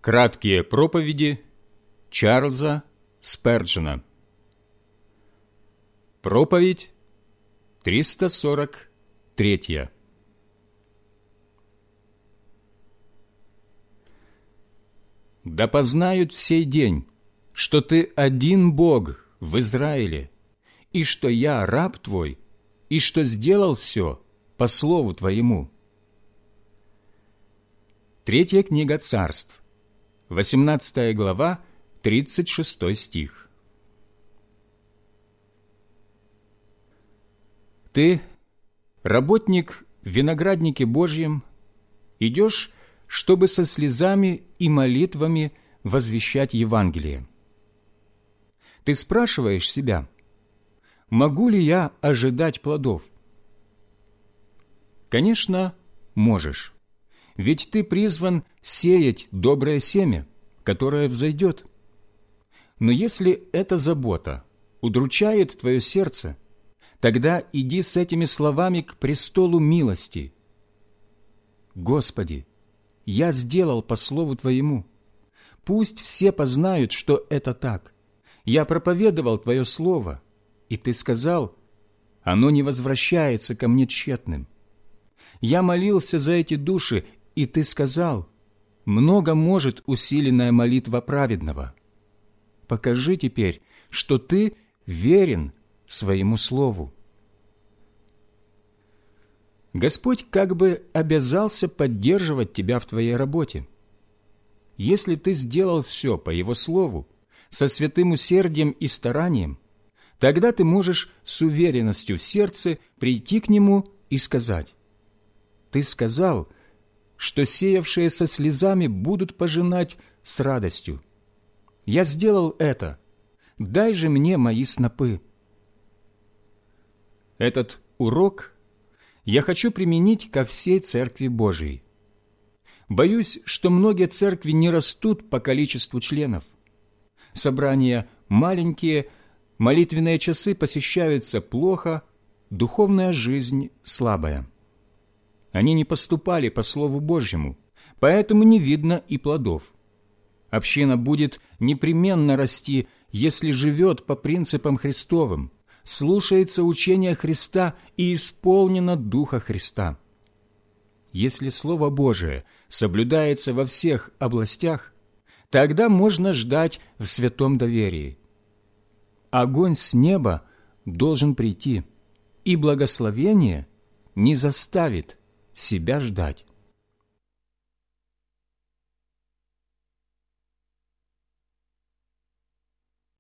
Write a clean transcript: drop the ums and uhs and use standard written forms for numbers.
Краткие проповеди Чарльза Сперджена. Проповедь 343. «Да познают в сей день, что Ты один Бог в Израиле, и что я раб Твой, и что сделал все по слову Твоему». Третья книга Царств, 18 глава, 36 стих. Ты, работник в винограднике Божьем, идешь, чтобы со слезами и молитвами возвещать Евангелие. Ты спрашиваешь себя, могу ли я ожидать плодов? Конечно, можешь. Ведь ты призван сеять доброе семя, которое взойдет. Но если эта забота удручает твое сердце, тогда иди с этими словами к престолу милости. «Господи, я сделал по слову Твоему. Пусть все познают, что это так. Я проповедовал Твое слово, и Ты сказал, оно не возвращается ко мне тщетным. Я молился за эти души, и Ты сказал, много может усиленная молитва праведного. Покажи теперь, что Ты верен Своему Слову». Господь как бы обязался поддерживать тебя в твоей работе. Если ты сделал все по Его Слову, со святым усердием и старанием, тогда ты можешь с уверенностью в сердце прийти к Нему и сказать: «Ты сказал, что сеявшие со слезами будут пожинать с радостью. Я сделал это. Дай же мне мои снопы». Этот урок я хочу применить ко всей Церкви Божией. Боюсь, что многие церкви не растут по количеству членов. Собрания маленькие, молитвенные часы посещаются плохо, духовная жизнь слабая. Они не поступали по Слову Божьему, поэтому не видно и плодов. Община будет непременно расти, если живет по принципам Христовым, слушается учения Христа и исполнена Духа Христа. Если Слово Божие соблюдается во всех областях, тогда можно ждать в святом доверии. Огонь с неба должен прийти, и благословение не заставит себя ждать.